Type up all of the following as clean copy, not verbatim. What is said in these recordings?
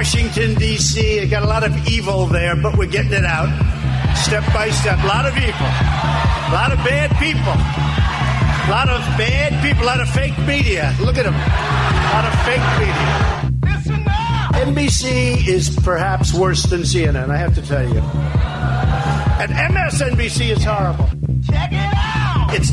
Washington, D.C. Got a lot of evil there, but we're getting it out step by step. A lot of evil. A lot of bad people. A lot of bad people. A lot of fake media. Look at them. A lot of fake media. NBC is perhaps worse than CNN, I have to tell you. And MSNBC is horrible. Check it out. It's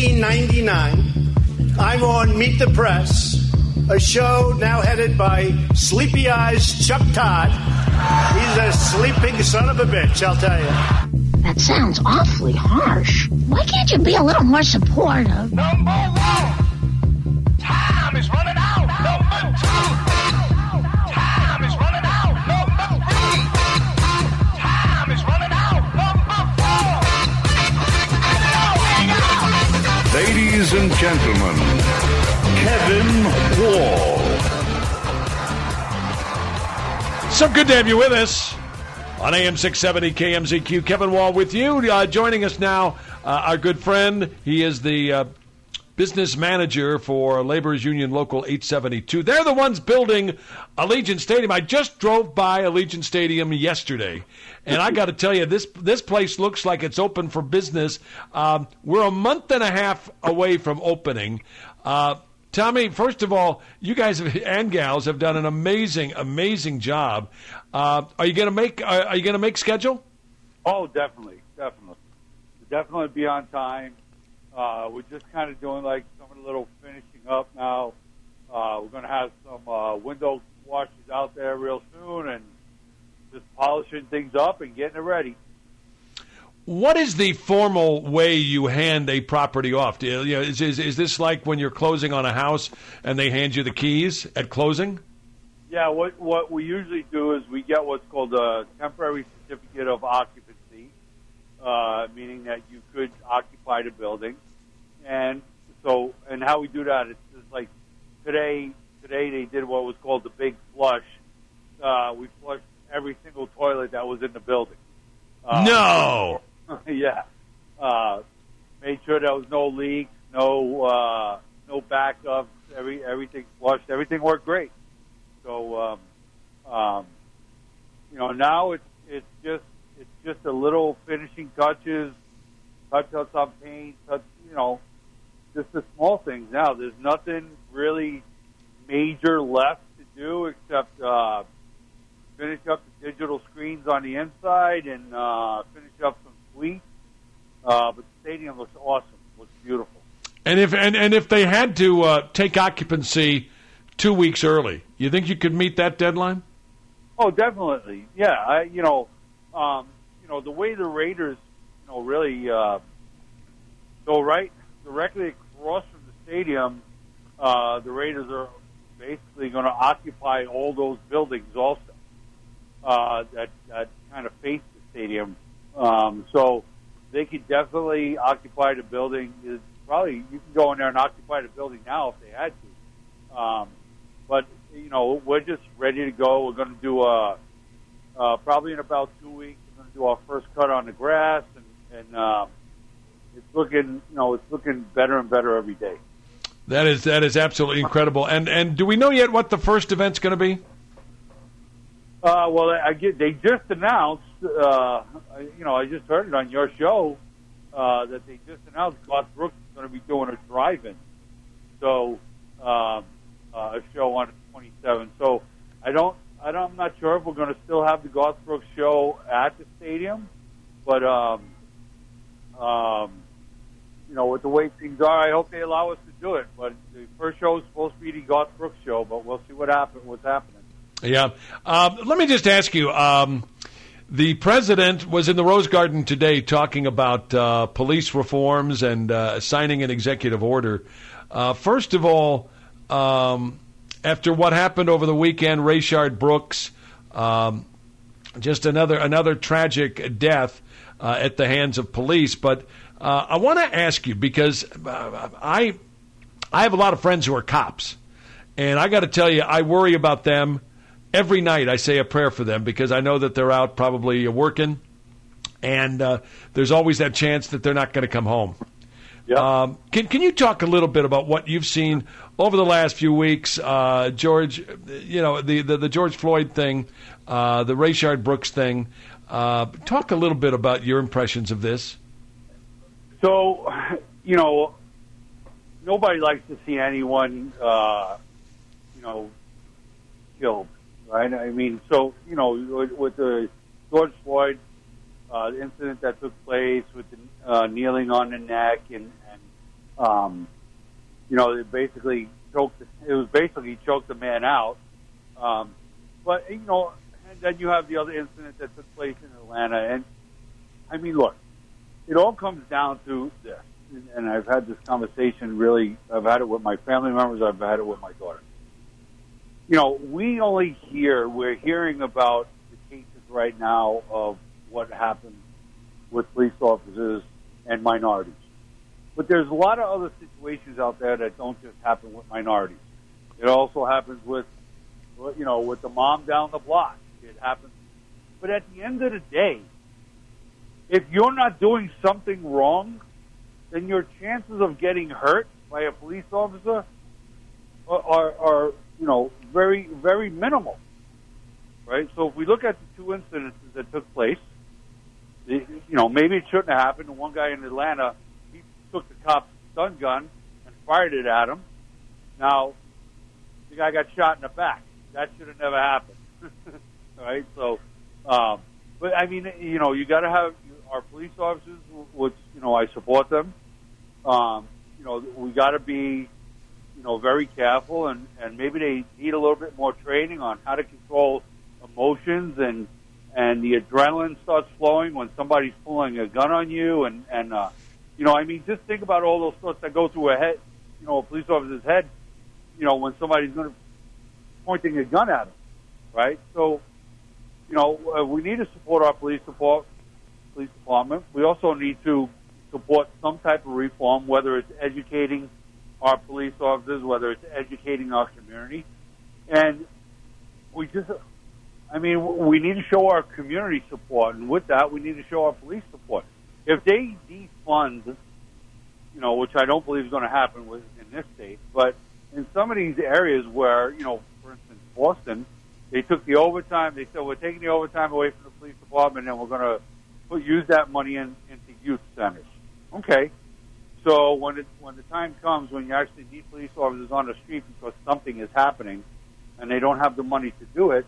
1999. I'm on Meet the Press, a show now headed by Sleepy Eyes Chuck Todd. He's a sleeping son of a bitch, I'll tell you. That sounds awfully harsh. Why can't you be a little more supportive? Number one, time is running out. Number two, time is running out. Number three, time is running out. Number four. Ladies and gentlemen, Kevin Wall. So good to have you with us on AM 670 KMZQ. Kevin Wall with you. Joining us now, our good friend. He is the business manager for Labor's Union Local 872. They're the ones building Allegiant Stadium. I just drove by Allegiant Stadium yesterday, and I got to tell you, this place looks like it's open for business. We're a month and a half away from opening. Tommy, first of all, you guys and gals have done an amazing job. Are you going to make schedule? Oh, definitely. We'll definitely be on time. We're just kind of doing like some of the little finishing up now. We're going to have some window washes out there real soon, and just polishing things up and getting it ready. What is the formal way you hand a property off? Is this like when you're closing on a house and they hand you the keys at closing? Yeah, what we usually do is we get what's called a temporary certificate of occupancy, meaning that you could occupy the building. And how we do that, it's like today they did what was called the big flush. We flushed every single toilet that was in the building. No! Yeah. Made sure there was no leaks, no backups, everything flushed, everything worked great. So, now it's just a little finishing touches, touch-ups on paint, just the small things now. There's nothing really major left to do except finish up the digital screens on the inside and finish up some suites. But the stadium looks awesome. Looks beautiful. And if they had to take occupancy 2 weeks early, you think you could meet that deadline? Oh, definitely. Yeah. The way the Raiders, really go right directly across from the stadium, the Raiders are basically going to occupy all those buildings also. That kind of face the stadium. So they could definitely occupy the building. You can go in there and occupy the building now if they had to. But we're just ready to go. We're going to do probably in about 2 weeks. We're going to do our first cut on the grass, and it's looking better and better every day. That is absolutely incredible. And do we know yet what the first event's going to be? They just announced. I just heard it on your show that they just announced Garth Brooks is going to be doing a drive-in, so a show on the 27th. So I'm not sure if we're going to still have the Garth Brooks show at the stadium, but with the way things are, I hope they allow us to do it. But the first show is supposed to be the Garth Brooks show, but we'll see what's happening. Yeah. Let me just ask you, the president was in the Rose Garden today talking about police reforms and signing an executive order. First of all, after what happened over the weekend, Rayshard Brooks, just another tragic death at the hands of police. But I want to ask you, because I have a lot of friends who are cops, and I got to tell you, I worry about them. Every night I say a prayer for them because I know that they're out probably working, and there's always that chance that they're not going to come home. Yeah. Can you talk a little bit about what you've seen over the last few weeks, George? You know, the George Floyd thing, the Rayshard Brooks thing. Talk a little bit about your impressions of this. So, you know, nobody likes to see anyone, you know, killed, right? I mean, so, you know, with the George Floyd incident that took place with the kneeling on the neck and you know, it basically choked the man out. But, you know, and then you have the other incident that took place in Atlanta. And, I mean, look, it all comes down to this. And I've had this conversation I've had it with my family members, I've had it with my daughter. You know, we're hearing about the cases right now of what happened with police officers and minorities. But there's a lot of other situations out there that don't just happen with minorities. It also happens with, you know, with the mom down the block. It happens. But at the end of the day, if you're not doing something wrong, then your chances of getting hurt by a police officer are you know, very, very minimal, right? So if we look at the two incidents that took place, you know, maybe it shouldn't have happened. The one guy in Atlanta, he took the cop's stun gun and fired it at him. Now, the guy got shot in the back. That should have never happened, right? So, but I mean, you know, you got to have our police officers, which, you know, I support them. You know, we got to be, you know, very careful, and maybe they need a little bit more training on how to control emotions, and the adrenaline starts flowing when somebody's pulling a gun on you, and you know, I mean, just think about all those thoughts that go through a head, you know, a police officer's head, you know, when somebody's going to pointing a gun at him, right? So, you know, we need to support our police department. We also need to support some type of reform, whether it's educating our police officers, whether it's educating our community. And we need to show our community support. And with that, we need to show our police support. If they defund, you know, which I don't believe is going to happen in this state, but in some of these areas where, you know, for instance, Boston, they took the overtime. They said, we're taking the overtime away from the police department, and we're going to use that money into youth centers. Okay. So when the time comes when you actually need police officers on the street because something is happening and they don't have the money to do it,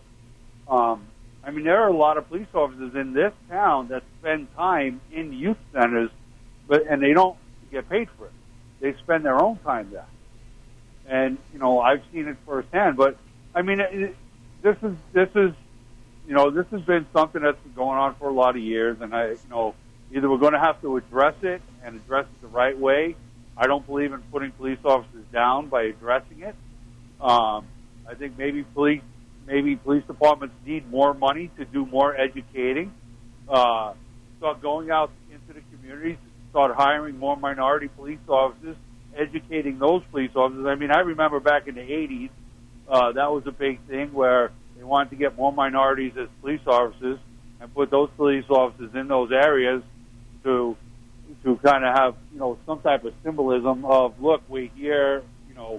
I mean, there are a lot of police officers in this town that spend time in youth centers, and they don't get paid for it. They spend their own time there. And, you know, I've seen it firsthand. But, I mean, this is, you know, this has been something that's been going on for a lot of years, and you know, either we're going to have to address it and address it the right way. I don't believe in putting police officers down by addressing it. I think maybe police departments need more money to do more educating. Start going out into the communities, start hiring more minority police officers, educating those police officers. I mean, I remember back in the 80s, that was a big thing where they wanted to get more minorities as police officers and put those police officers in those areas to kind of have, you know, some type of symbolism of, look, we're here, you know,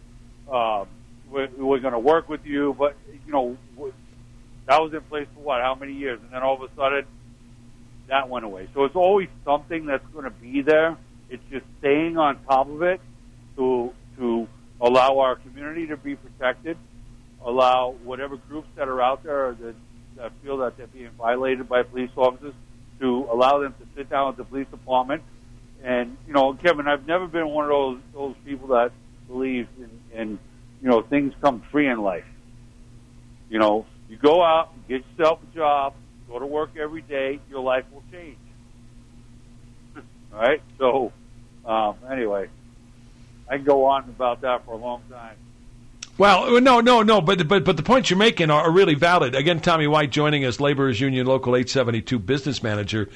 we're going to work with you. But, you know, that was in place for what, how many years? And then all of a sudden, that went away. So it's always something that's going to be there. It's just staying on top of it to allow our community to be protected, allow whatever groups that are out there that feel that they're being violated by police officers to allow them to sit down with the police department. And, you know, Kevin, I've never been one of those people that believe in you know, things come free in life. You know, you go out, get yourself a job, go to work every day, your life will change. All right? So, anyway, I can go on about that for a long time. Well, no, but the points you're making are really valid. Again, Tommy White joining us, Laborers Union Local 872 business manager.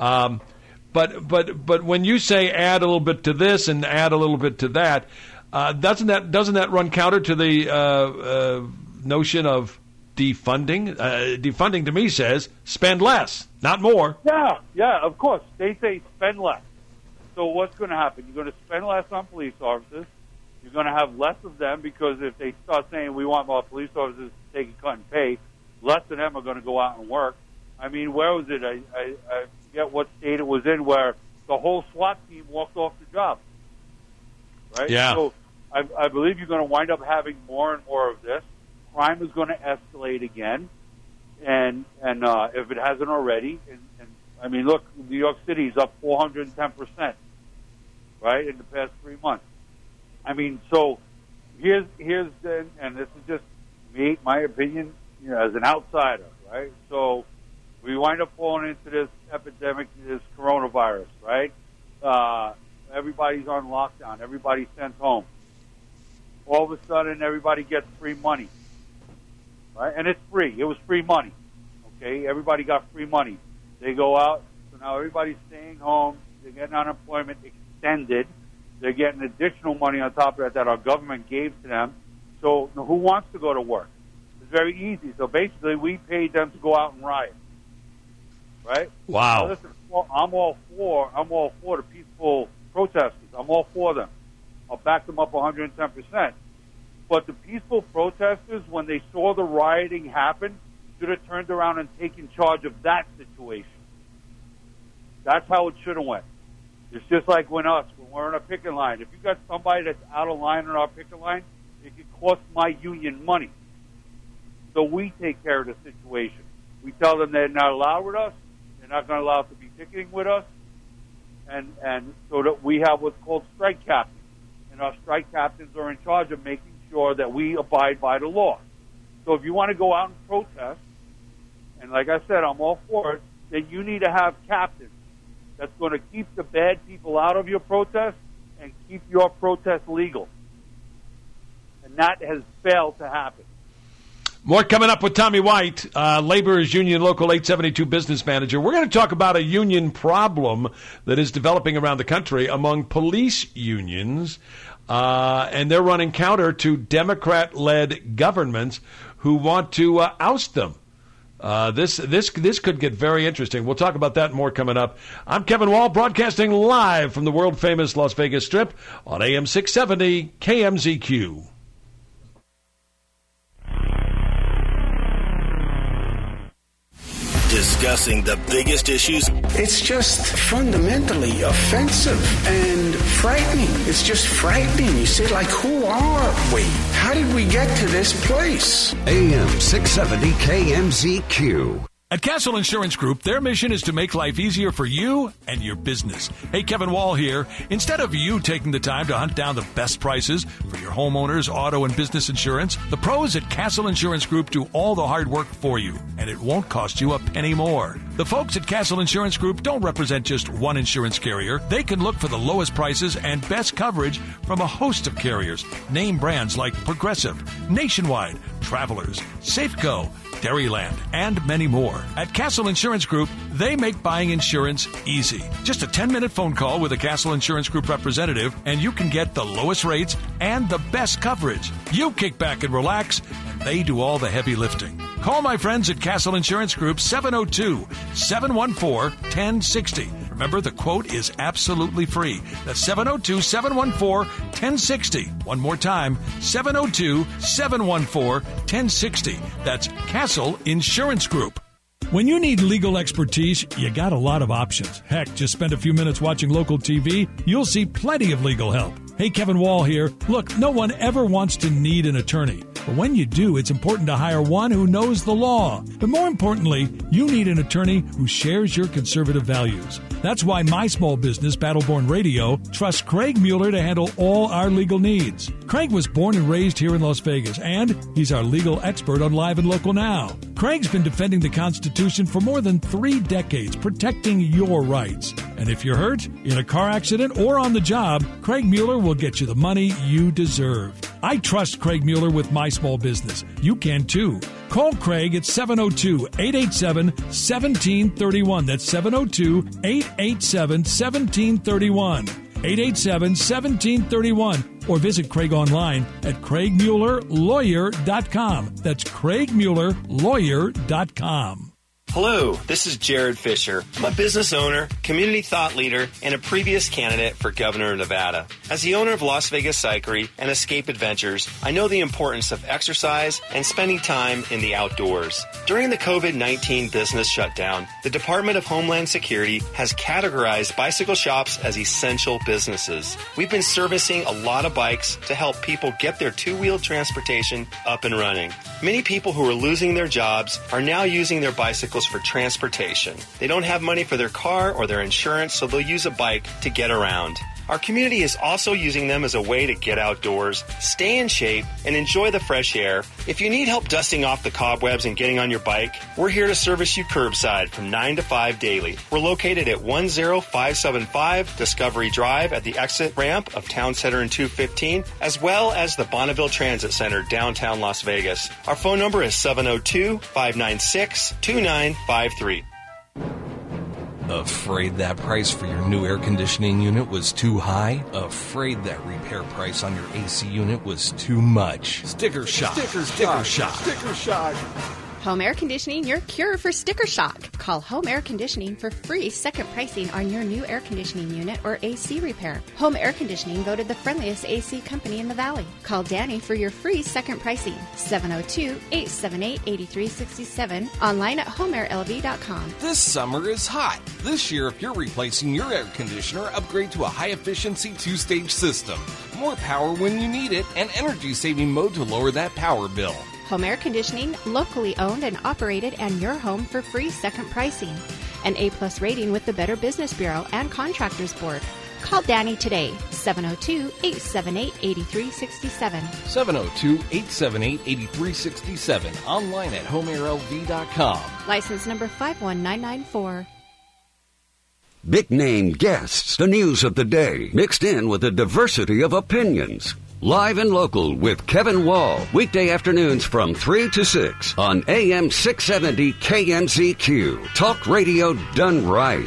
But when you say add a little bit to this and add a little bit to that, doesn't that run counter to the notion of defunding? Defunding to me says spend less, not more. Yeah, of course. They say spend less. So what's going to happen? You're going to spend less on police officers. You're going to have less of them because if they start saying we want more police officers to take a cut in pay, less of them are going to go out and work. I mean, where was it? I forget what state it was in where the whole SWAT team walked off the job. Right? Yeah. So I believe you're going to wind up having more and more of this. Crime is going to escalate again, and if it hasn't already, and I mean, look, New York City is up 410%, right, in the past 3 months. I mean, so here's and this is just me, my opinion, as an outsider, right? So we wind up falling into this epidemic, this coronavirus, right? Everybody's on lockdown. Everybody's sent home. All of a sudden, everybody gets free money, right? And it's free. It was free money, okay? Everybody got free money. They go out, so now everybody's staying home. They're getting unemployment extended. They're getting additional money on top of that our government gave to them. So who wants to go to work? It's very easy. So basically, we paid them to go out and riot, right? Wow. Now, listen, I'm all for the peaceful protesters. I'm all for them. I'll back them up 110%. But the peaceful protesters, when they saw the rioting happen, should have turned around and taken charge of that situation. That's how it should have went. It's just like when we're on a picket line. If you got somebody that's out of line on our picket line, it could cost my union money. So we take care of the situation. We tell them they're not allowed with us. They're not going to allow to be ticketing with us. And so that we have what's called strike captains. And our strike captains are in charge of making sure that we abide by the law. So if you want to go out and protest, and like I said, I'm all for it, then you need to have captains that's going to keep the bad people out of your protest and keep your protest legal. And that has failed to happen. More coming up with Tommy White, Labor's Union Local 872 business manager. We're going to talk about a union problem that is developing around the country among police unions, and they're running counter to Democrat-led governments who want to oust them. This could get very interesting. We'll talk about that and more coming up. I'm Kevin Wall, broadcasting live from the world-famous Las Vegas Strip on AM 670 KMZQ. Discussing the biggest issues. It's just fundamentally offensive and frightening. It's just frightening. You say, like, who are we? How did we get to this place? AM 670 KMZQ. At Castle Insurance Group, their mission is to make life easier for you and your business. Hey, Kevin Wall here. Instead of you taking the time to hunt down the best prices for your homeowners, auto, and business insurance, the pros at Castle Insurance Group do all the hard work for you, and it won't cost you a penny more. The folks at Castle Insurance Group don't represent just one insurance carrier. They can look for the lowest prices and best coverage from a host of carriers. Name brands like Progressive, Nationwide, Travelers, Safeco, Dairyland, and many more. At Castle Insurance Group, they make buying insurance easy. Just a 10-minute phone call with a Castle Insurance Group representative, and you can get the lowest rates and the best coverage. You kick back and relax, and they do all the heavy lifting. Call my friends at Castle Insurance Group, 702-714-1060. Remember, the quote is absolutely free. That's 702-714-1060. One more time, 702-714-1060. That's Castle Insurance Group. When you need legal expertise, you got a lot of options. Heck, just spend a few minutes watching local TV. You'll see plenty of legal help. Hey, Kevin Wall here. Look, no one ever wants to need an attorney. But when you do, it's important to hire one who knows the law. But more importantly, you need an attorney who shares your conservative values. That's why my small business, Battleborn Radio, trusts Craig Mueller to handle all our legal needs. Craig was born and raised here in Las Vegas, and he's our legal expert on Live and Local Now. Craig's been defending the Constitution for more than 3 decades, protecting your rights. And if you're hurt, in a car accident, or on the job, Craig Mueller will get you the money you deserve. I trust Craig Mueller with my small business. You can too. Call Craig at 702-887-1731. That's 702-887-1731. 887-1731. Or visit Craig online at CraigMuellerLawyer.com. That's CraigMuellerLawyer.com. Hello, this is Jared Fisher. I'm a business owner, community thought leader, and a previous candidate for governor of Nevada. As the owner of Las Vegas Cyclery and Escape Adventures, I know the importance of exercise and spending time in the outdoors. During the COVID-19 business shutdown, the Department of Homeland Security has categorized bicycle shops as essential businesses. We've been servicing a lot of bikes to help people get their two-wheeled transportation up and running. Many people who are losing their jobs are now using their bicycles for transportation. They don't have money for their car or their insurance, so they'll use a bike to get around. Our community is also using them as a way to get outdoors, stay in shape, and enjoy the fresh air. If you need help dusting off the cobwebs and getting on your bike, we're here to service you curbside from 9 to 5 daily. We're located at 10575 Discovery Drive at the exit ramp of Town Center and 215, as well as the Bonneville Transit Center, downtown Las Vegas. Our phone number is 702-596-2953. Afraid that price for your new air conditioning unit was too high? Afraid that repair price on your AC unit was too much? Sticker Shock. Sticker Shock. Home Air Conditioning, your cure for sticker shock. Call Home Air Conditioning for free second pricing on your new air conditioning unit or AC repair. Home Air Conditioning voted the friendliest AC company in the Valley. Call Danny for your free second pricing. 702-878-8367. Online at homeairlv.com. This summer is hot. This year, if you're replacing your air conditioner, upgrade to a high-efficiency two-stage system. More power when you need it, and energy-saving mode to lower that power bill. Home Air Conditioning, locally owned and operated, and your home for free second pricing. An A+ rating with the Better Business Bureau and Contractors Board. Call Danny today, 702-878-8367. 702-878-8367. Online at homeairlv.com. License number 51994. Big name guests, the news of the day, mixed in with a diversity of opinions. Live and local with Kevin Wall. Weekday afternoons from 3 to 6 on AM 670 KMZQ. Talk radio done right.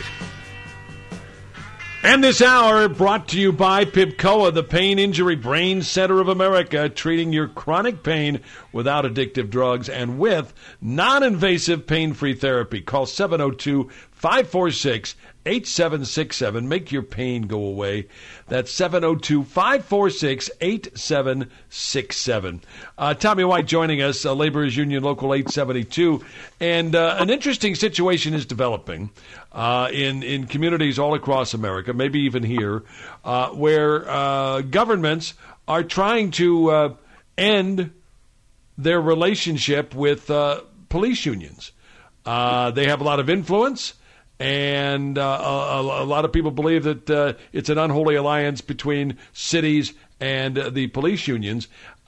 And this hour brought to you by PIBCOA, the Pain Injury Brain Center of America, treating your chronic pain without addictive drugs and with non-invasive pain-free therapy. Call 702-546-8767. Make your pain go away. That's 702-546-8767. Tommy White joining us, Laborers Union Local 872. And an interesting situation is developing in communities all across America, maybe even here, where governments are trying to end their relationship with police unions. They have a lot of influence. And a lot of people believe that it's an unholy alliance between cities and the police unions.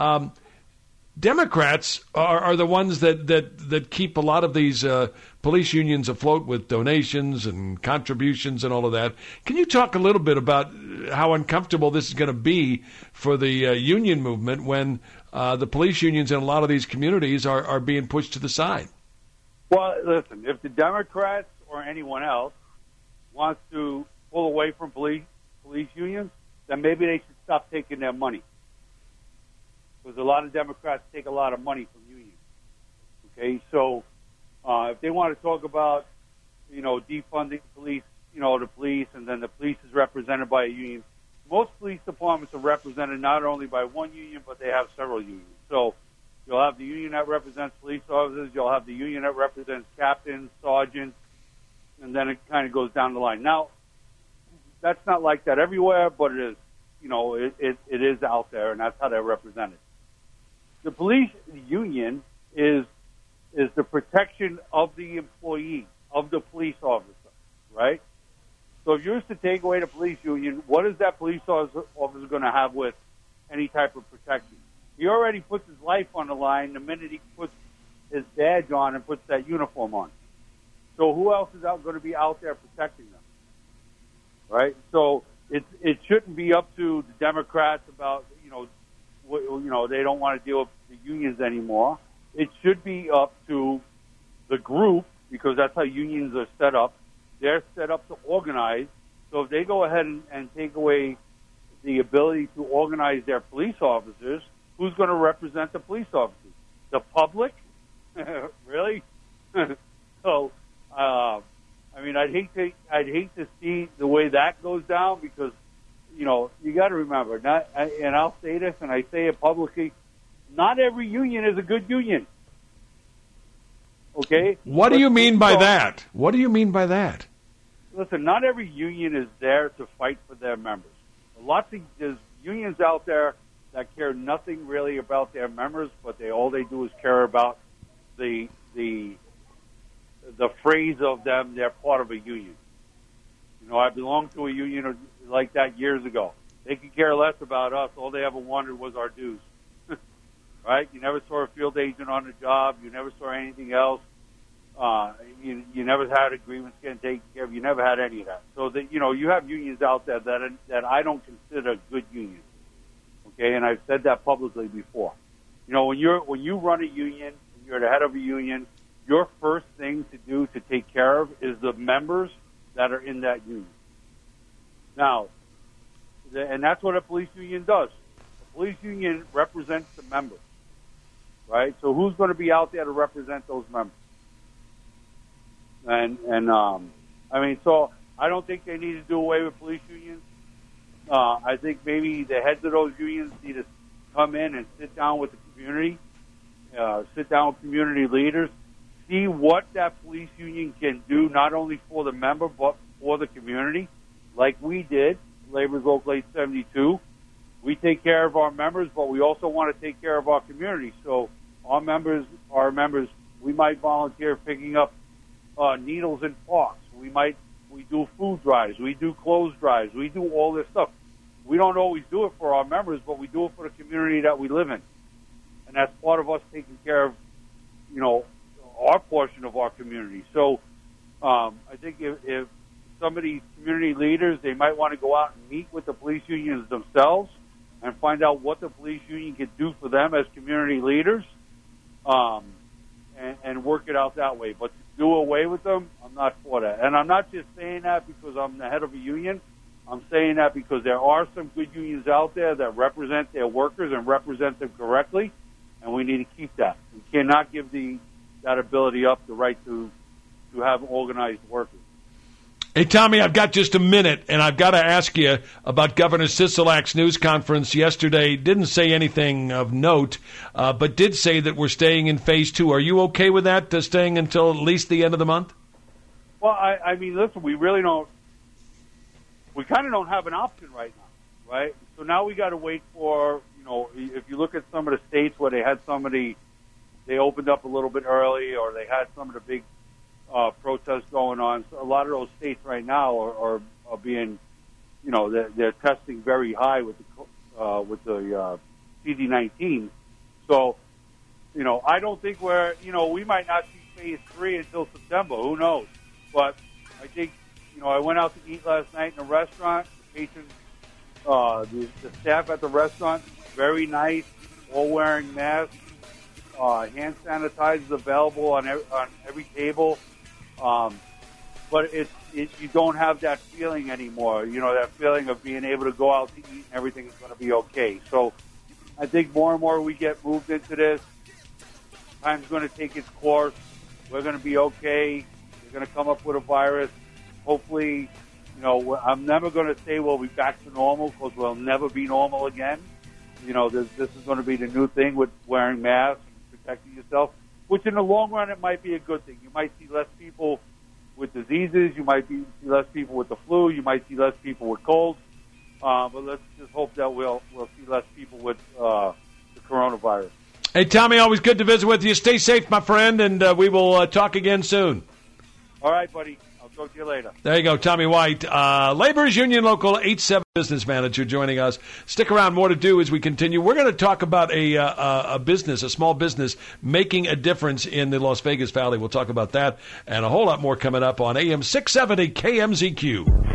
Democrats are the ones that keep a lot of these police unions afloat with donations and contributions and all of that. Can you talk a little bit about how uncomfortable this is going to be for the union movement when the police unions in a lot of these communities are being pushed to the side? Well, listen, if the Democrats or anyone else wants to pull away from police unions, then maybe they should stop taking their money. Because a lot of Democrats take a lot of money from unions. Okay, so if they want to talk about, defunding police, the police, and then the police is represented by a union, most police departments are represented not only by one union, but they have several unions. So you'll have the union that represents police officers, you'll have the union that represents captains, sergeants, and then it kind of goes down the line. Now, that's not like that everywhere, but it is. It is out there, and that's how they're represented. The police union is the protection of the employee, of the police officer, right? So if you're to take away the police union, what is that police officer going to have with any type of protection? He already puts his life on the line the minute he puts his badge on and puts that uniform on. So who else is going to be out there protecting them, right? So it shouldn't be up to the Democrats about they don't want to deal with the unions anymore. It should be up to the group, because that's how unions are set up. They're set up to organize. So if they go ahead and take away the ability to organize their police officers, who's going to represent the police officers? The public? Really? So I mean, I'd hate to see the way that goes down because, you got to remember, and I'll say this, and I say it publicly, not every union is a good union. Okay? What do you mean by that? What do you mean by that? Listen, not every union is there to fight for their members. There's unions out there that care nothing really about their members, but all they do is care about the phrase of them. They're part of a union. I belonged to a union like that years ago. They could care less about us. All they ever wanted was our dues. Right? You never saw a field agent on the job. You never saw anything else. You never had agreements getting taken care of. You never had any of that. So that you have unions out there that I don't consider good unions. Okay, and I've said that publicly before. When you run a union, and you're the head of a union, your first thing to do to take care of is the members that are in that union. Now, and that's what a police union does. A police union represents the members, right? So who's going to be out there to represent those members? So I don't think they need to do away with police unions. I think maybe the heads of those unions need to come in and sit down with the community, sit down with community leaders, see what that police union can do, not only for the member, but for the community, like we did, Labor's Local 872. We take care of our members, but we also want to take care of our community. So our members, we might volunteer picking up needles in parks. We do food drives. We do clothes drives. We do all this stuff. We don't always do it for our members, but we do it for the community that we live in. And that's part of us taking care of, our portion of our community. So I think if some of these community leaders, they might want to go out and meet with the police unions themselves and find out what the police union can do for them as community leaders and work it out that way. But to do away with them, I'm not for that. And I'm not just saying that because I'm the head of a union. I'm saying that because there are some good unions out there that represent their workers and represent them correctly, and we need to keep that. We cannot give that ability up, the right to have organized workers. Hey, Tommy, I've got just a minute, and I've got to ask you about Governor Sisolak's news conference yesterday. Didn't say anything of note, but did say that we're staying in Phase 2. Are you okay with that, staying until at least the end of the month? Well, I mean, listen, we really don't. We kind of don't have an option right now, right? So now we got to wait for, if you look at some of the states where they had they opened up a little bit early, or they had some of the big protests going on. So a lot of those states right now are being, they're testing very high with the CD19. So, I don't think we might not see Phase 3 until September. Who knows? But I think, I went out to eat last night in a restaurant. The patrons, the staff at the restaurant, very nice, all wearing masks. Hand sanitizers available on every table. But you don't have that feeling anymore, that feeling of being able to go out to eat and everything is going to be okay. So I think more and more we get moved into this. Time's going to take its course. We're going to be okay. We're going to come up with a virus. Hopefully, I'm never going to say we'll be back to normal because we'll never be normal again. This is going to be the new thing with wearing masks, protecting yourself, which in the long run, it might be a good thing. You might see less people with diseases. You might see less people with the flu. You might see less people with colds. But let's just hope that we'll see less people with the coronavirus. Hey, Tommy, always good to visit with you. Stay safe, my friend, and we will talk again soon. All right, buddy. I'll talk to you later. There you go, Tommy White, Labor's Union Local 87 business manager, joining us. Stick around, more to do as we continue. We're going to talk about a small business making a difference in the Las Vegas Valley. We'll talk about that and a whole lot more coming up on AM 670 KMZQ.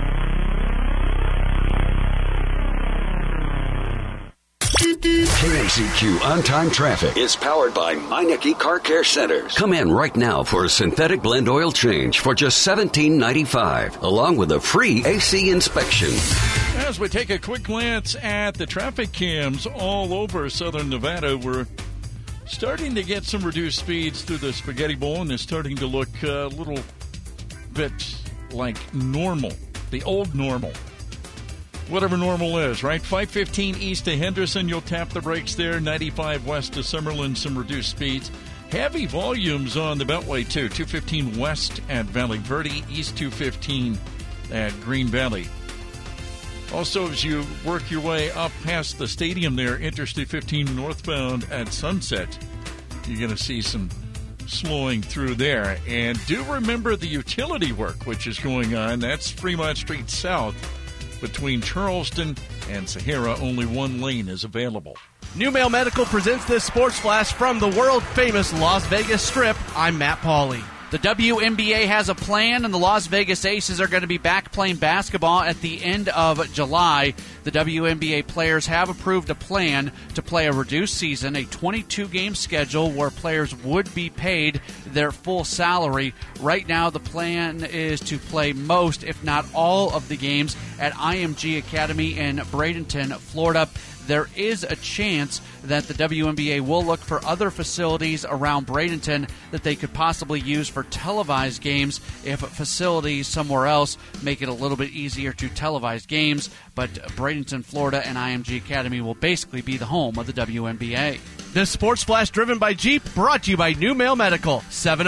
KMZQ On-Time Traffic is powered by Meineke Car Care Centers. Come in right now for a synthetic blend oil change for just $17.95, along with a free AC inspection. As we take a quick glance at the traffic cams all over southern Nevada, we're starting to get some reduced speeds through the Spaghetti Bowl, and it's starting to look a little bit like normal, the old normal. Whatever normal is, right? 515 east to Henderson, you'll tap the brakes there. 95 west to Summerlin, some reduced speeds. Heavy volumes on the Beltway, too. 215 west at Valley Verde, east 215 at Green Valley. Also, as you work your way up past the stadium there, Interstate 15 northbound at Sunset, you're going to see some slowing through there. And do remember the utility work which is going on. That's Fremont Street South between Charleston and Sahara. Only one lane is available. New Mail Medical presents this sports flash from the world-famous Las Vegas Strip. I'm Matt Pauley. The WNBA has a plan, and the Las Vegas Aces are going to be back playing basketball at the end of July. The WNBA players have approved a plan to play a reduced season, a 22-game schedule where players would be paid their full salary. Right now, the plan is to play most, if not all, of the games at IMG Academy in Bradenton, Florida. There is a chance that the WNBA will look for other facilities around Bradenton that they could possibly use for televised games if facilities somewhere else make it a little bit easier to televise games. But Bradenton, Florida and IMG Academy will basically be the home of the WNBA. This Sports Flash driven by Jeep, brought to you by New Mail Medical,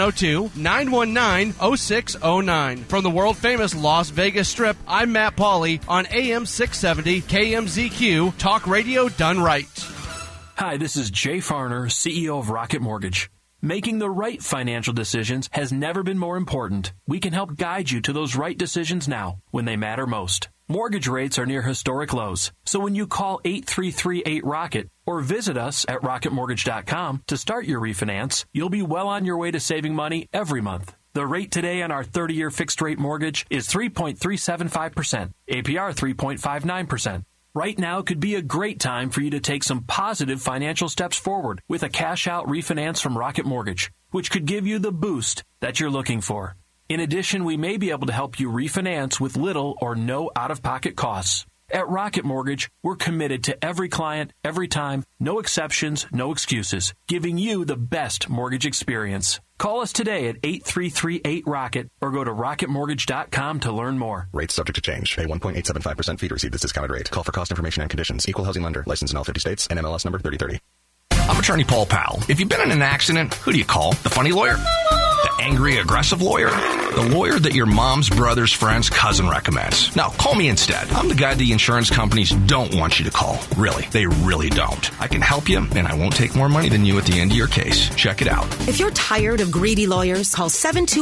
702-919-0609. From the world-famous Las Vegas Strip, I'm Matt Pauley on AM 670 KMZQ, Talk Radio done right. Hi, this is Jay Farner, CEO of Rocket Mortgage. Making the right financial decisions has never been more important. We can help guide you to those right decisions now, when they matter most. Mortgage rates are near historic lows, so when you call 8338-ROCKET or visit us at rocketmortgage.com to start your refinance, you'll be well on your way to saving money every month. The rate today on our 30-year fixed-rate mortgage is 3.375%, APR 3.59%. Right now could be a great time for you to take some positive financial steps forward with a cash-out refinance from Rocket Mortgage, which could give you the boost that you're looking for. In addition, we may be able to help you refinance with little or no out-of-pocket costs. At Rocket Mortgage, we're committed to every client, every time, no exceptions, no excuses, giving you the best mortgage experience. Call us today at 8338-ROCKET or go to rocketmortgage.com to learn more. Rates subject to change. Pay 1.875% fee to receive this discounted rate. Call for cost information and conditions. Equal housing lender. Licensed in all 50 states. NMLS number 3030. I'm attorney Paul Powell. If you've been in an accident, who do you call? The funny lawyer? The angry, aggressive lawyer? The lawyer that your mom's brother's friend's cousin recommends. Now, call me instead. I'm the guy the insurance companies don't want you to call. Really. They really don't. I can help you, and I won't take more money than you at the end of your case. Check it out. If you're tired of greedy lawyers, call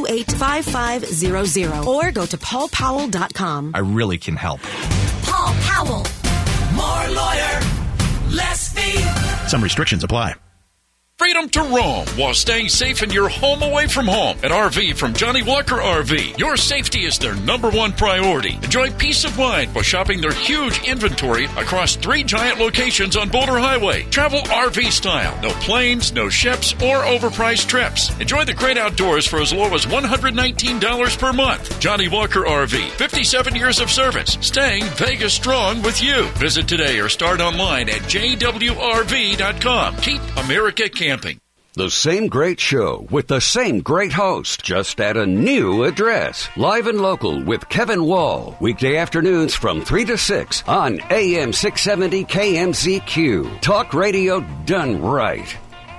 728-5500 or go to paulpowell.com. I really can help. Paul Powell. More lawyer, less fee. Some restrictions apply. Freedom to roam while staying safe in your home away from home. At RV from Johnny Walker RV, your safety is their number one priority. Enjoy peace of mind while shopping their huge inventory across 3 giant locations on Boulder Highway. Travel RV style. No planes, no ships, or overpriced trips. Enjoy the great outdoors for as low as $119 per month. Johnny Walker RV, 57 years of service, staying Vegas strong with you. Visit today or start online at jwrv.com. Keep America camping. The same great show with the same great host, just at a new address. Live and local with Kevin Wall. Weekday afternoons from 3 to 6 on AM 670 KMZQ. Talk radio done right.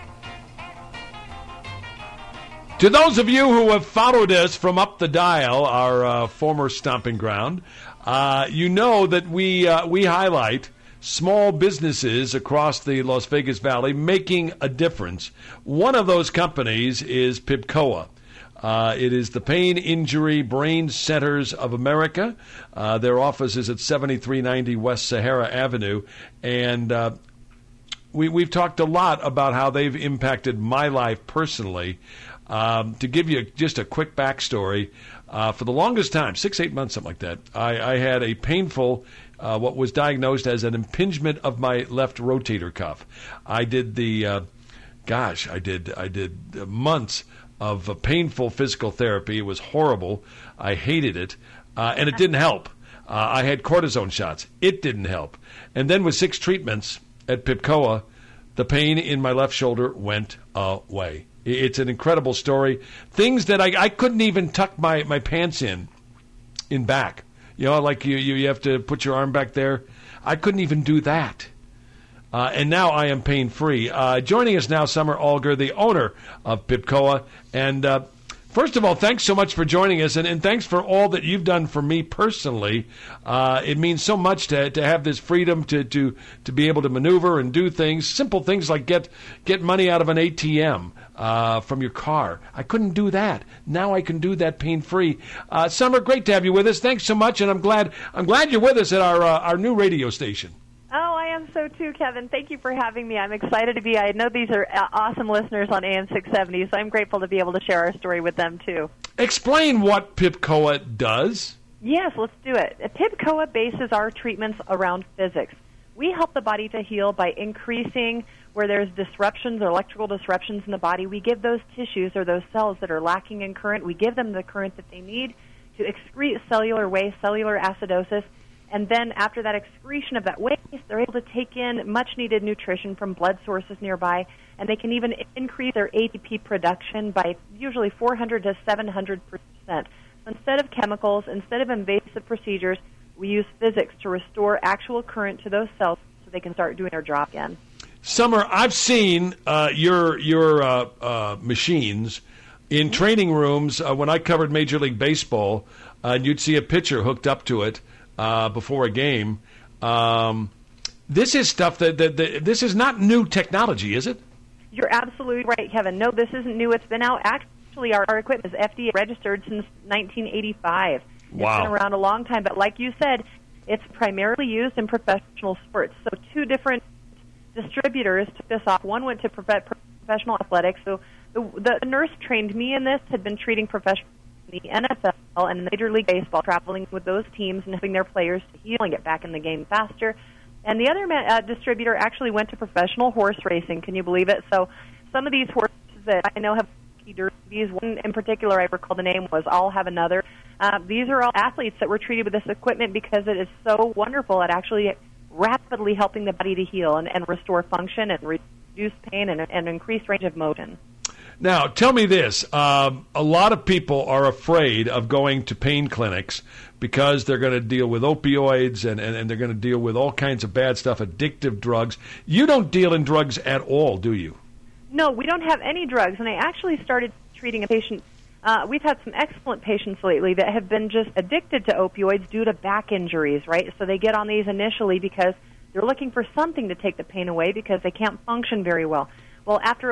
To those of you who have followed us from up the dial, our former stomping ground, you know that we highlight small businesses across the Las Vegas Valley making a difference. One of those companies is PIBCOA. It is the Pain, Injury, Brain Centers of America. Their office is at 7390 West Sahara Avenue. And we've talked a lot about how they've impacted my life personally. To give you just a quick backstory, for the longest time, 6-8 months, something like that, I had a painful what was diagnosed as an impingement of my left rotator cuff. I did I did months of painful physical therapy. It was horrible. I hated it, and it didn't help. I had cortisone shots. It didn't help. And then with 6 treatments at PIBCOA, the pain in my left shoulder went away. It's an incredible story. Things that I couldn't even tuck my pants in back. You know, like you have to put your arm back there. I couldn't even do that. And now I am pain-free. Joining us now, Summer Alger, the owner of PIPCOA. And first of all, thanks so much for joining us, and thanks for all that you've done for me personally. It means so much to have this freedom to be able to maneuver and do things, simple things like get money out of an ATM from your car. I couldn't do that. Now I can do that pain-free. Summer, great to have you with us. Thanks so much, and I'm glad you're with us at our new radio station. Oh, I am so too, Kevin. Thank you for having me. I'm excited to be. I know these are awesome listeners on AM 670, so I'm grateful to be able to share our story with them too. Explain what PIPCOA does. Yes, let's do it. PIPCOA bases our treatments around physics. We help the body to heal by increasing where there's disruptions or electrical disruptions in the body. We give those tissues or those cells that are lacking in current, we give them the current that they need to excrete cellular waste, cellular acidosis. And then after that excretion of that waste, they're able to take in much-needed nutrition from blood sources nearby, and they can even increase their ATP production by usually 400 to 700%. So instead of chemicals, instead of invasive procedures, we use physics to restore actual current to those cells so they can start doing their job again. Summer, I've seen your machines in training rooms when I covered Major League Baseball, and you'd see a pitcher hooked up to it before a game. This is stuff that this is not new technology, is it? You're absolutely right, Kevin. No, this isn't new. It's been out. Actually, our equipment is FDA registered since 1985. Wow. It's been around a long time, but like you said, it's primarily used in professional sports. So two different distributors took this off. One went to professional athletics. So the nurse trained me in this, had been treating professional in the NFL and Major League Baseball, traveling with those teams and helping their players to heal and get back in the game faster. And the other distributor actually went to professional horse racing. Can you believe it? So some of these horses that I know have derbies, one in particular I recall the name was I'll Have Another. These are all athletes that were treated with this equipment because it is so wonderful at actually rapidly helping the body to heal and restore function and reduce pain and increase range of motion. Now, tell me this. A lot of people are afraid of going to pain clinics because they're going to deal with opioids and they're going to deal with all kinds of bad stuff, addictive drugs. You don't deal in drugs at all, do you? No, we don't have any drugs. And I actually started treating a patient. We've had some excellent patients lately that have been just addicted to opioids due to back injuries, right? So they get on these initially because they're looking for something to take the pain away because they can't function very well. Well, after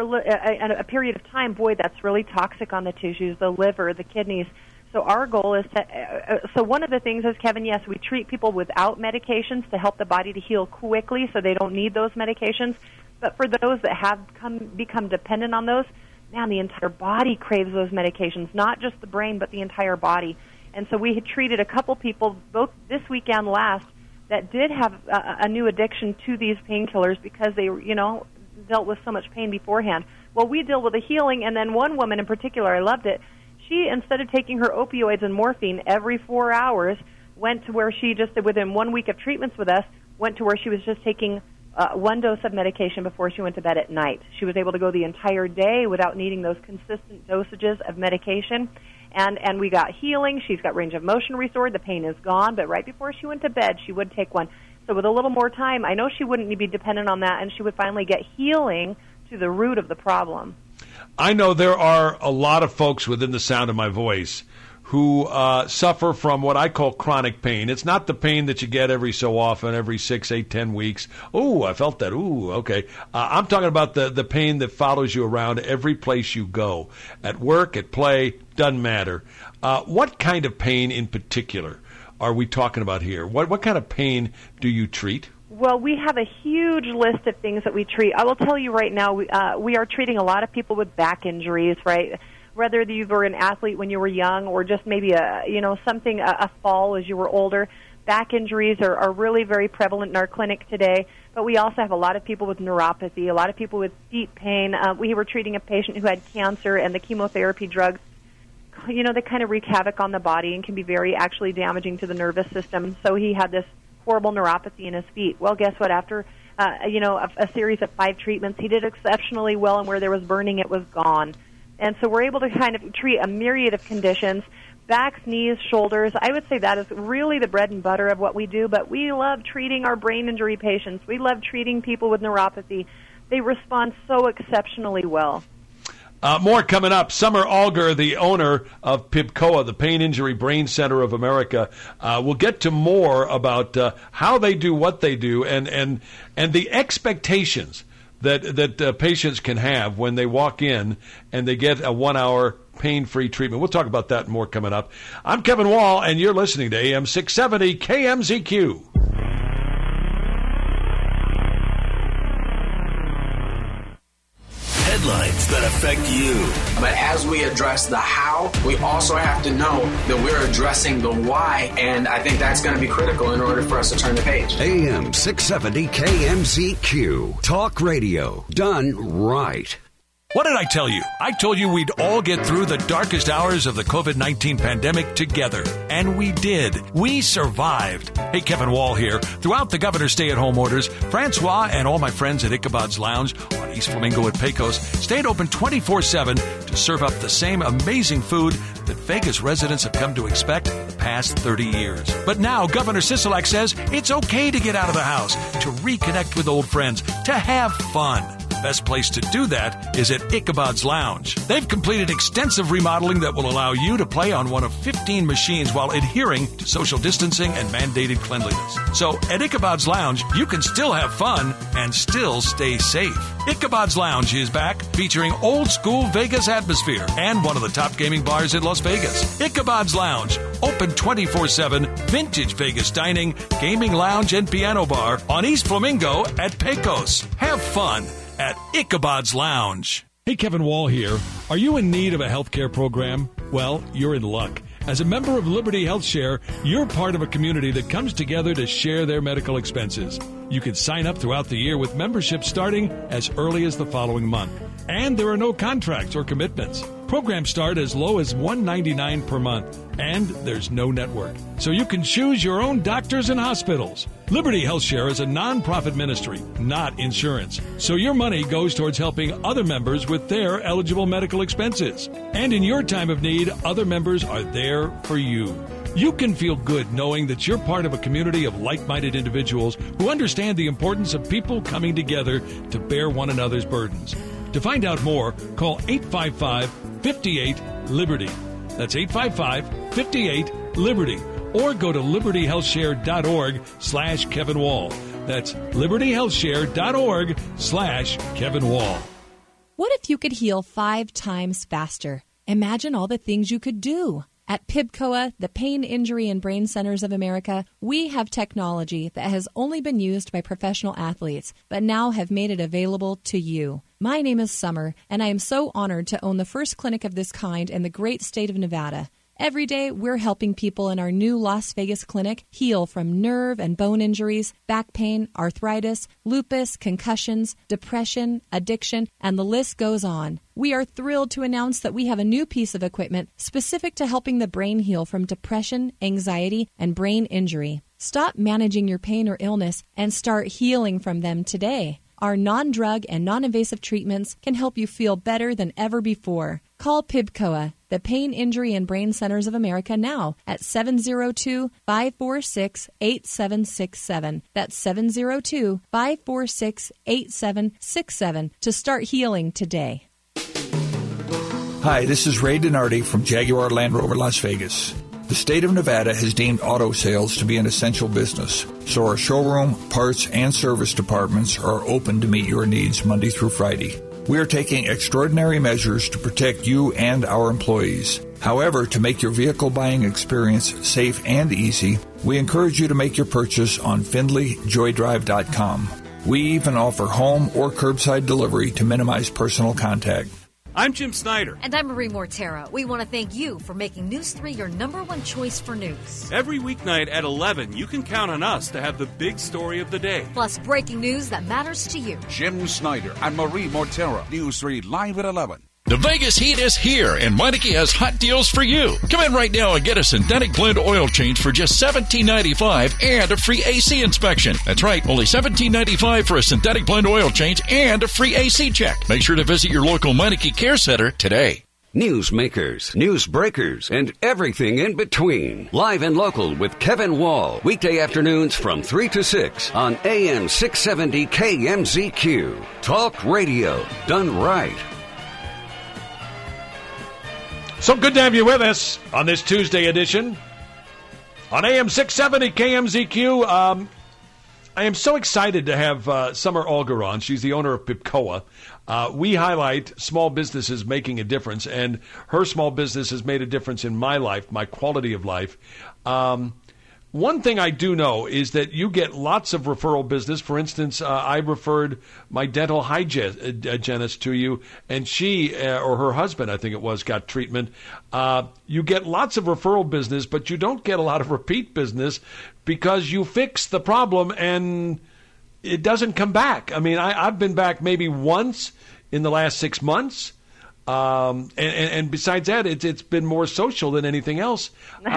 a period of time, boy, that's really toxic on the tissues, the liver, the kidneys. So our goal is to, so one of the things is, Kevin, yes, we treat people without medications to help the body to heal quickly so they don't need those medications. But for those that have become dependent on those, man, the entire body craves those medications, not just the brain, but the entire body. And so we had treated a couple people, both this weekend last, that did have a new addiction to these painkillers because they, dealt with so much pain beforehand. Well, we deal with the healing, and then one woman in particular, I loved it. She, instead of taking her opioids and morphine every 4 hours, went to where she just, within 1 week of treatments with us, went to where she was just taking one dose of medication before she went to bed at night. She was able to go the entire day without needing those consistent dosages of medication. And we got healing. She's got range of motion restored. The pain is gone. But right before she went to bed, she would take one. So with a little more time, I know she wouldn't be dependent on that, and she would finally get healing to the root of the problem. I know there are a lot of folks within the sound of my voice who suffer from what I call chronic pain. It's not the pain that you get every so often, every 6, 8, 10 weeks. Oh, I felt that. Ooh, okay. I'm talking about the pain that follows you around every place you go. At work, at play, doesn't matter. What kind of pain in particular are we talking about here? What kind of pain do you treat? Well, we have a huge list of things that we treat. I will tell you right now, we are treating a lot of people with back injuries, right? Whether you were an athlete when you were young or just maybe a fall as you were older. Back injuries are really very prevalent in our clinic today. But we also have a lot of people with neuropathy, a lot of people with feet pain. We were treating a patient who had cancer, and the chemotherapy drugs, they kind of wreak havoc on the body and can be very actually damaging to the nervous system. So he had this horrible neuropathy in his feet. Well, guess what? After a series of 5 treatments. He did exceptionally well, and where there was burning, it was gone. And so we're able to kind of treat a myriad of conditions. Backs, knees, shoulders. I would say that is really the bread and butter of what we do, but we love treating our brain injury patients. We love treating people with neuropathy. They respond so exceptionally well. More coming up. Summer Alger, the owner of PIBCOA, the Pain Injury Brain Center of America. We'll get to more about how they do what they do and the expectations that patients can have when they walk in and they get a 1-hour pain-free treatment. We'll talk about that and more coming up. I'm Kevin Wall, and you're listening to AM 670 KMZQ. Headlines that affect you. But as we address the how, we also have to know that we're addressing the why, and I think that's going to be critical in order for us to turn the page. AM 670 KMZQ. Talk radio done right. What did I tell you? I told you we'd all get through the darkest hours of the COVID-19 pandemic together. And we did. We survived. Hey, Kevin Wall here. Throughout the governor's stay-at-home orders, Francois and all my friends at Ichabod's Lounge on East Flamingo at Pecos stayed open 24/7 to serve up the same amazing food that Vegas residents have come to expect the past 30 years. But now Governor Sisolak says it's okay to get out of the house, to reconnect with old friends, to have fun. Best place to do that is at Ichabod's Lounge. They've completed extensive remodeling that will allow you to play on one of 15 machines while adhering to social distancing and mandated cleanliness. So at Ichabod's Lounge, you can still have fun and still stay safe. Ichabod's Lounge is back, featuring old school Vegas atmosphere and one of the top gaming bars in Las Vegas. Ichabod's Lounge, open 24/7, vintage Vegas dining, gaming lounge, and piano bar on East Flamingo at Pecos. Have fun at Ichabod's Lounge. Hey, Kevin Wall here. Are you in need of a healthcare program? Well, you're in luck. As a member of Liberty Health Share, you're part of a community that comes together to share their medical expenses. You can sign up throughout the year with membership starting as early as the following month. And there are no contracts or commitments. Programs start as low as $199 per month, and there's no network. So you can choose your own doctors and hospitals. Liberty Health Share is a non-profit ministry, not insurance. So your money goes towards helping other members with their eligible medical expenses. And in your time of need, other members are there for you. You can feel good knowing that you're part of a community of like-minded individuals who understand the importance of people coming together to bear one another's burdens. To find out more, call 855-58-LIBERTY. That's 855-58-LIBERTY. Or go to libertyhealthshare.org/Kevin Wall. That's libertyhealthshare.org/Kevin Wall. What if you could heal 5 times faster? Imagine all the things you could do. At PIBCOA, the Pain, Injury, and Brain Centers of America, we have technology that has only been used by professional athletes, but now have made it available to you. My name is Summer, and I am so honored to own the first clinic of this kind in the great state of Nevada. Every day, we're helping people in our new Las Vegas clinic heal from nerve and bone injuries, back pain, arthritis, lupus, concussions, depression, addiction, and the list goes on. We are thrilled to announce that we have a new piece of equipment specific to helping the brain heal from depression, anxiety, and brain injury. Stop managing your pain or illness and start healing from them today. Our non-drug and non-invasive treatments can help you feel better than ever before. Call PIBCOA, the Pain, Injury, and Brain Centers of America now at 702-546-8767. That's 702-546-8767 to start healing today. Hi, this is Ray Donardi from Jaguar Land Rover Las Vegas. The state of Nevada has deemed auto sales to be an essential business, so our showroom, parts, and service departments are open to meet your needs Monday through Friday. We are taking extraordinary measures to protect you and our employees. However, to make your vehicle buying experience safe and easy, we encourage you to make your purchase on FindlayJoydrive.com. We even offer home or curbside delivery to minimize personal contact. I'm Jim Snyder. And I'm Marie Mortera. We want to thank you for making News 3 your #1 choice for news. Every weeknight at 11, you can count on us to have the big story of the day. Plus breaking news that matters to you. Jim Snyder and Marie Mortera. News 3 live at 11. The Vegas heat is here, and Meineke has hot deals for you. Come in right now and get a synthetic blend oil change for just $17.95 and a free AC inspection. That's right, only $17.95 for a synthetic blend oil change and a free AC check. Make sure to visit your local Meineke Care Center today. Newsmakers, news breakers, and everything in between. Live and local with Kevin Wall. Weekday afternoons from 3 to 6 on AM 670 KMZQ. Talk radio done right. So good to have you with us on this Tuesday edition on AM 670 KMZQ. I am so excited to have Summer Alger on. She's the owner of PIPCOA. We highlight small businesses making a difference, and her small business has made a difference in my life, my quality of life. One thing I do know is that you get lots of referral business. For instance, I referred my dental hygienist to you, and she, or her husband, I think it was, got treatment. You get lots of referral business, but you don't get a lot of repeat business because you fix the problem and it doesn't come back. I mean, I've been back maybe once in the last 6 months. And besides that, it's been more social than anything else.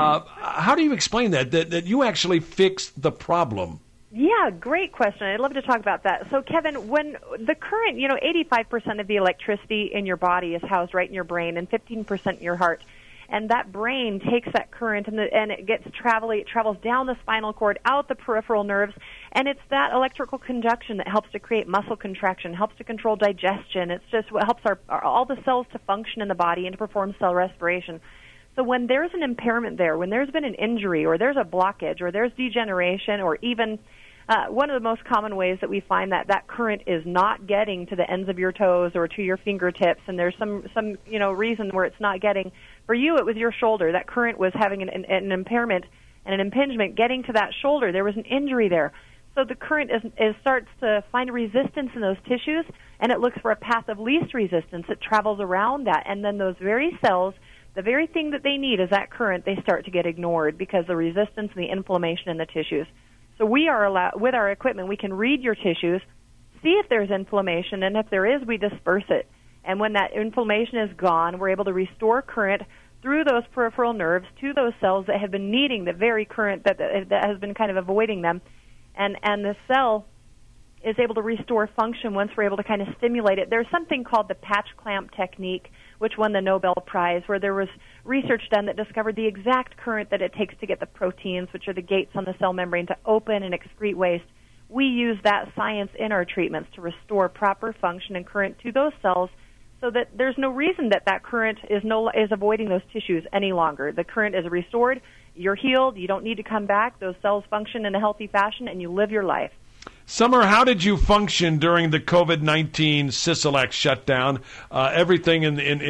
How do you explain that you actually fixed the problem? Yeah, great question. I'd love to talk about that. So, Kevin, when the current, 85% of the electricity in your body is housed right in your brain and 15% in your heart. And that brain takes that current and it travels down the spinal cord, out the peripheral nerves, and it's that electrical conduction that helps to create muscle contraction, helps to control digestion. It's just what helps all the cells to function in the body and to perform cell respiration. So when there's an impairment there, when there's been an injury or there's a blockage or there's degeneration or even one of the most common ways that we find that current is not getting to the ends of your toes or to your fingertips, and there's some reason where it's not getting. For you, it was your shoulder. That current was having an impairment and an impingement getting to that shoulder. There was an injury there. So the current starts to find resistance in those tissues, and it looks for a path of least resistance. It travels around that, and then those very cells, the very thing that they need is that current, they start to get ignored because the resistance and the inflammation in the tissues. So we are allowed, with our equipment, we can read your tissues, see if there's inflammation, and if there is, we disperse it. And when that inflammation is gone, we're able to restore current through those peripheral nerves to those cells that have been needing the very current that has been kind of avoiding them. And the cell is able to restore function once we're able to kind of stimulate it. There's something called the patch clamp technique, which won the Nobel Prize, where there was research done that discovered the exact current that it takes to get the proteins, which are the gates on the cell membrane, to open and excrete waste. We use that science in our treatments to restore proper function and current to those cells so that there's no reason that current is avoiding those tissues any longer. The current is restored, you're healed, you don't need to come back, those cells function in a healthy fashion, and you live your life. Summer, how did you function during the COVID-19 Sisolak shutdown? Everything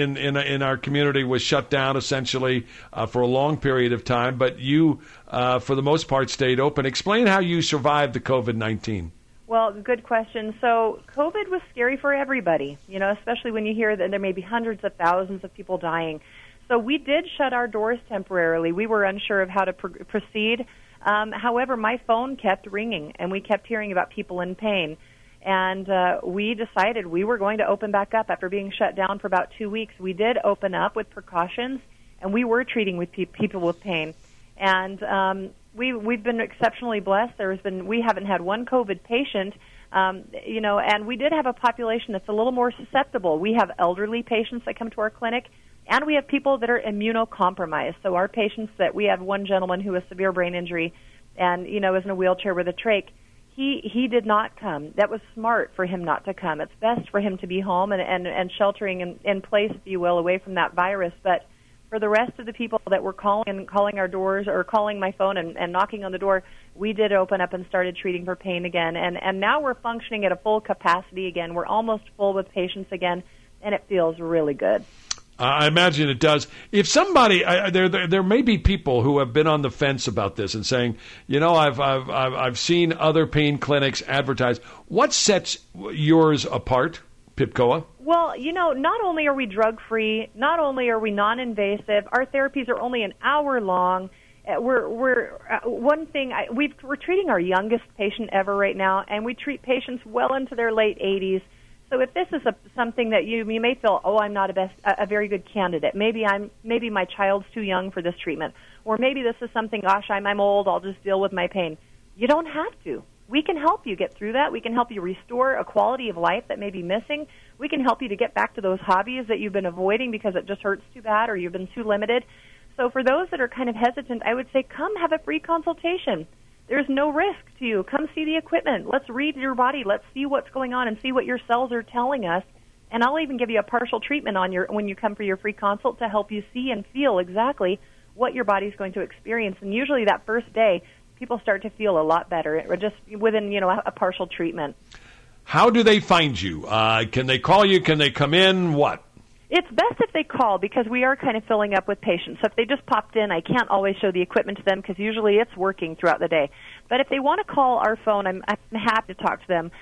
in our community was shut down essentially for a long period of time, but you, for the most part, stayed open. Explain how you survived the COVID-19. Well, good question. So COVID was scary for everybody, especially when you hear that there may be hundreds of thousands of people dying. So we did shut our doors temporarily. We were unsure of how to proceed. However, my phone kept ringing, and we kept hearing about people in pain. And we decided we were going to open back up after being shut down for about 2 weeks. We did open up with precautions, and we were treating with people with pain. And we've been exceptionally blessed. We haven't had one COVID patient, and we did have a population that's a little more susceptible. We have elderly patients that come to our clinic, and we have people that are immunocompromised. So our patients we have one gentleman who has severe brain injury and, is in a wheelchair with a trach. He did not come. That was smart for him not to come. It's best for him to be home and sheltering in place, if you will, away from that virus. But for the rest of the people that were calling our doors or calling my phone and knocking on the door, we did open up and started treating for pain again. And now we're functioning at a full capacity again. We're almost full with patients again, and it feels really good. I imagine it does. If somebody, there may be people who have been on the fence about this and saying, I've seen other pain clinics advertise. What sets yours apart, PIPCOA? Well, not only are we drug-free, not only are we non-invasive, our therapies are only an hour long. We're treating our youngest patient ever right now, and we treat patients well into their late 80s. So if this is something that you may feel, oh, I'm not a very good candidate. Maybe my child's too young for this treatment, or maybe this is something, gosh, I'm old. I'll just deal with my pain. You don't have to. We can help you get through that. We can help you restore a quality of life that may be missing. We can help you to get back to those hobbies that you've been avoiding because it just hurts too bad or you've been too limited. So for those that are kind of hesitant, I would say come have a free consultation. There's no risk to you. Come see the equipment. Let's read your body. Let's see what's going on and see what your cells are telling us. And I'll even give you a partial treatment when you come for your free consult to help you see and feel exactly what your body's going to experience. And usually that first day, people start to feel a lot better, or just within a partial treatment. How do they find you? Can they call you? Can they come in? What? It's best if they call because we are kind of filling up with patients. So if they just popped in, I can't always show the equipment to them because usually it's working throughout the day. But if they want to call our phone, I'm happy to talk to them.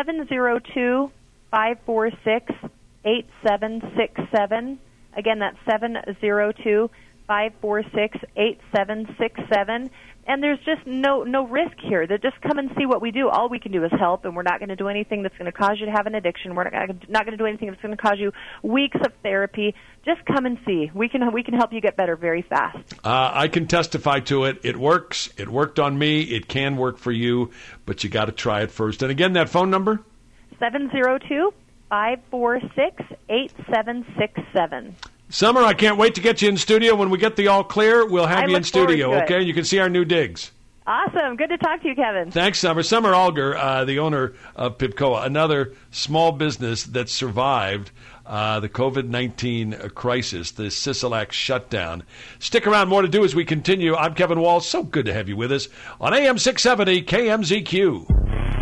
702-546-8767. Again, that's 702-546-8767. And there's just no risk here. They just come and see what we do. All we can do is help, and we're not going to do anything that's going to cause you to have an addiction. We're not going to do anything that's going to cause you weeks of therapy. Just come and see. We can help you get better very fast. I can testify to it. It works. It worked on me. It can work for you, but you got to try it first. And again, that phone number? 702-546-8767. Summer, I can't wait to get you in studio. When we get the all clear, we'll have you in studio, okay? You can see our new digs. Awesome. Good to talk to you, Kevin. Thanks, Summer. Summer Alger, the owner of PIBCOA, another small business that survived the COVID-19 crisis, the Sisolak shutdown. Stick around. More to do as we continue. I'm Kevin Wall. So good to have you with us on AM 670 KMZQ.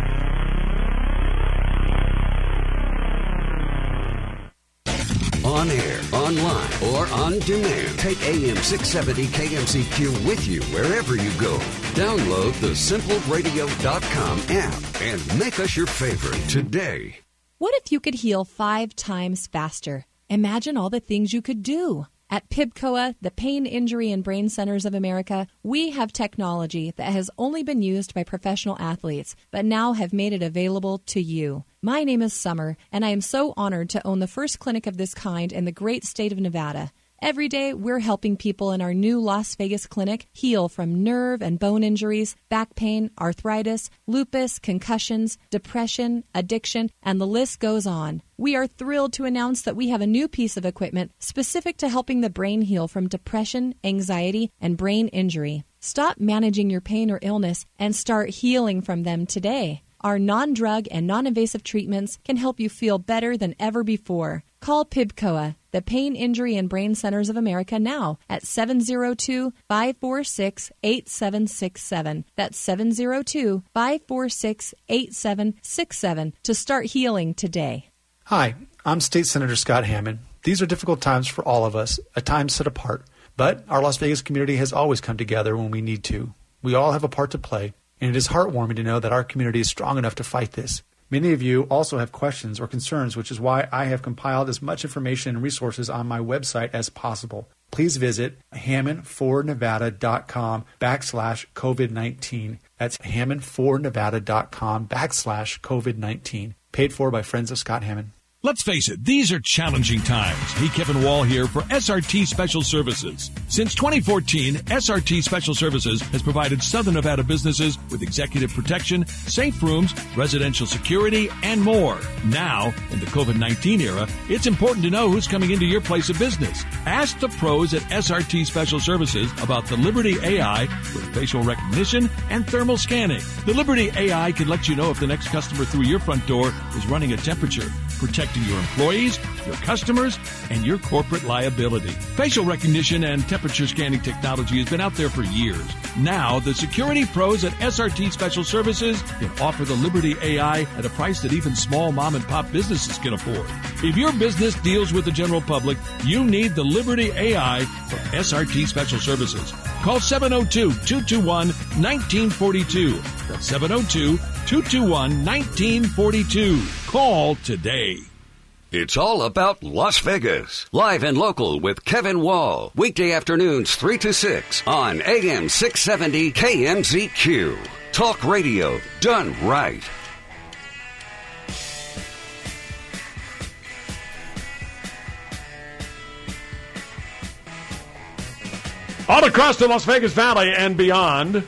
On air, online, or on demand. Take AM 670 KMZQ with you wherever you go. Download the SimpleRadio.com app and make us your favorite today. What if you could heal 5 times faster? Imagine all the things you could do. At PIBCOA, the Pain, Injury, and Brain Centers of America, we have technology that has only been used by professional athletes, but now have made it available to you. My name is Summer, and I am so honored to own the first clinic of this kind in the great state of Nevada. Every day, we're helping people in our new Las Vegas clinic heal from nerve and bone injuries, back pain, arthritis, lupus, concussions, depression, addiction, and the list goes on. We are thrilled to announce that we have a new piece of equipment specific to helping the brain heal from depression, anxiety, and brain injury. Stop managing your pain or illness and start healing from them today. Our non-drug and non-invasive treatments can help you feel better than ever before. Call PIBCOA, the Pain, Injury, and Brain Centers of America now at 702-546-8767. That's 702-546-8767 to start healing today. Hi, I'm State Senator Scott Hammond. These are difficult times for all of us, a time set apart. But our Las Vegas community has always come together when we need to. We all have a part to play, and it is heartwarming to know that our community is strong enough to fight this. Many of you also have questions or concerns, which is why I have compiled as much information and resources on my website as possible. Please visit hammond4nevada.com/COVID-19. That's hammond4nevada.com/COVID-19. Paid for by Friends of Scott Hammond. Let's face it, these are challenging times. Hey, Kevin Wall here for SRT Special Services. Since 2014, SRT Special Services has provided Southern Nevada businesses with executive protection, safe rooms, residential security, and more. Now, in the COVID-19 era, it's important to know who's coming into your place of business. Ask the pros at SRT Special Services about the Liberty AI with facial recognition and thermal scanning. The Liberty AI can let you know if the next customer through your front door is running a temperature, protecting your employees, your customers, and your corporate liability. Facial recognition and temperature scanning technology has been out there for years. Now, the security pros at SRT Special Services can offer the Liberty AI at a price that even small mom-and-pop businesses can afford. If your business deals with the general public, you need the Liberty AI from SRT Special Services. Call 702-221-1942. That's 702-221-1942. Call today. It's all about Las Vegas. Live and local with Kevin Wall. Weekday afternoons 3 to 6 on AM 670 KMZQ. Talk radio done right. All across the Las Vegas Valley and beyond.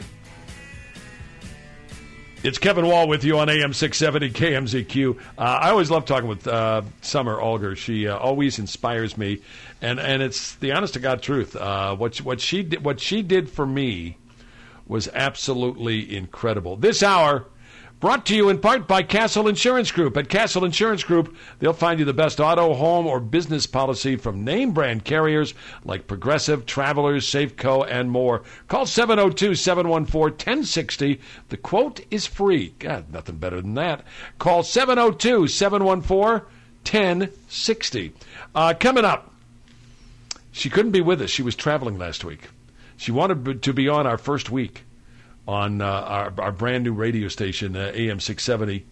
It's Kevin Wall with you on AM 670 KMZQ. I always love talking with Summer Alger. She always inspires me, and it's the honest to God truth. What she did for me was absolutely incredible. This hour brought to you in part by Castle Insurance Group. At Castle Insurance Group, they'll find you the best auto, home, or business policy from name brand carriers like Progressive, Travelers, Safeco, and more. Call 702-714-1060. The quote is free. God, nothing better than that. Call 702-714-1060. Coming up, she couldn't be with us. She was traveling last week. She wanted to be on our first week on our brand new radio station, AM 670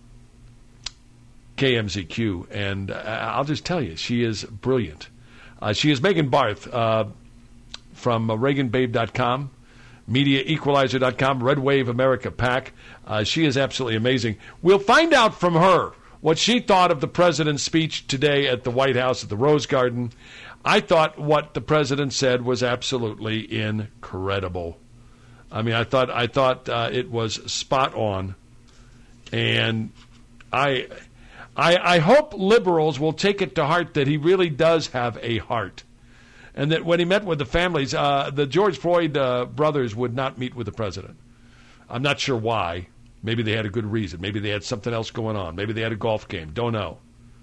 KMZQ. And I'll just tell you, she is brilliant. She is Megan Barth from ReaganBabe.com, MediaEqualizer.com, Red Wave America PAC. She is absolutely amazing. We'll find out from her what she thought of the president's speech today at the White House at the Rose Garden. I thought what the president said was absolutely incredible. I mean, I thought it was spot on, and I hope liberals will take it to heart that he really does have a heart, and that when he met with the families, the George Floyd brothers would not meet with the president. I'm not sure why. Maybe they had a good reason. Maybe they had something else going on. Maybe they had a golf game. Don't know.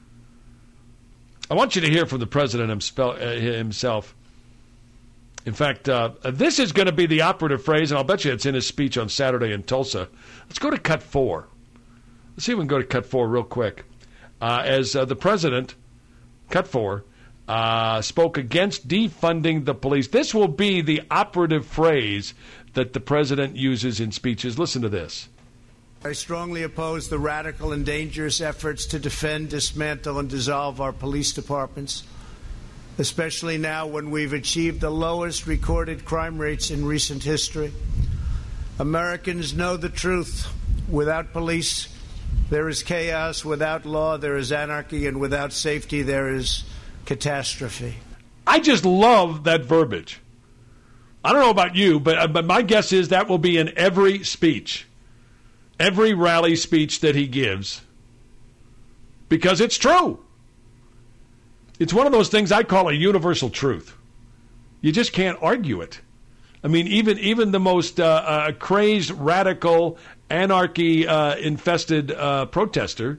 I want you to hear from the president himself. In fact, this is going to be the operative phrase, and I'll bet you it's in his speech on Saturday in Tulsa. Let's go to cut 4. Let's see if we can go to cut 4 real quick. As the president, cut 4, spoke against defunding the police. This will be the operative phrase that the president uses in speeches. Listen to this. I strongly oppose the radical and dangerous efforts to defend, dismantle, and dissolve our police departments, especially now when we've achieved the lowest recorded crime rates in recent history. Americans know the truth. Without police, there is chaos. Without law, there is anarchy. And without safety, there is catastrophe. I just love that verbiage. I don't know about you, but my guess is that will be in every speech, every rally speech that he gives, because it's true. It's one of those things I call a universal truth. You just can't argue it. I mean, even the most crazed, radical, anarchy-infested protester,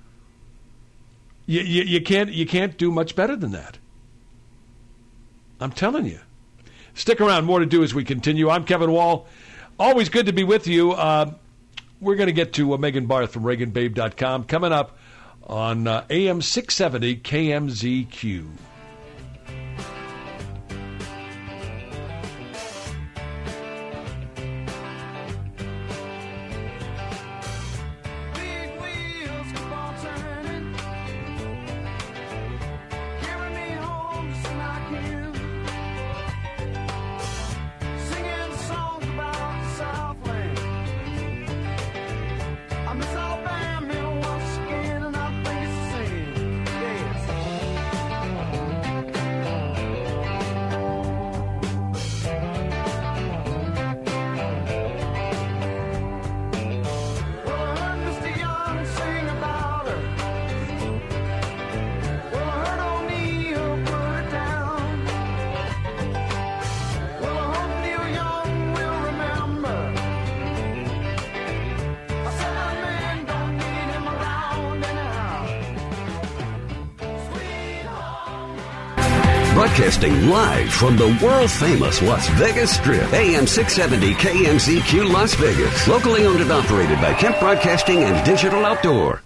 you can't do much better than that. I'm telling you. Stick around. More to do as we continue. I'm Kevin Wall. Always good to be with you. We're going to get to Megan Barth from ReaganBabe.com coming up on AM 670 KMZQ. Broadcasting live from the world-famous Las Vegas Strip. AM 670 KMZQ Las Vegas. Locally owned and operated by Kemp Broadcasting and Digital Outdoor.